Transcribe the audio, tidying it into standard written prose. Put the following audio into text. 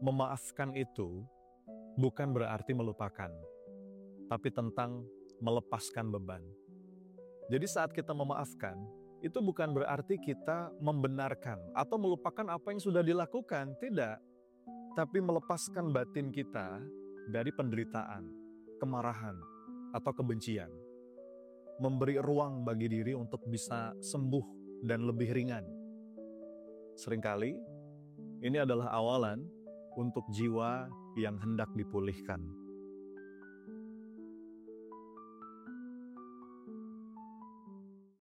Memaafkan itu bukan berarti melupakan, tapi tentang melepaskan beban. Jadi saat kita memaafkan, itu bukan berarti kita membenarkan atau melupakan apa yang sudah dilakukan, tidak. Tapi melepaskan batin kita dari penderitaan, kemarahan, atau kebencian. Memberi ruang bagi diri untuk bisa sembuh dan lebih ringan. Seringkali, ini adalah awalan untuk jiwa yang hendak dipulihkan.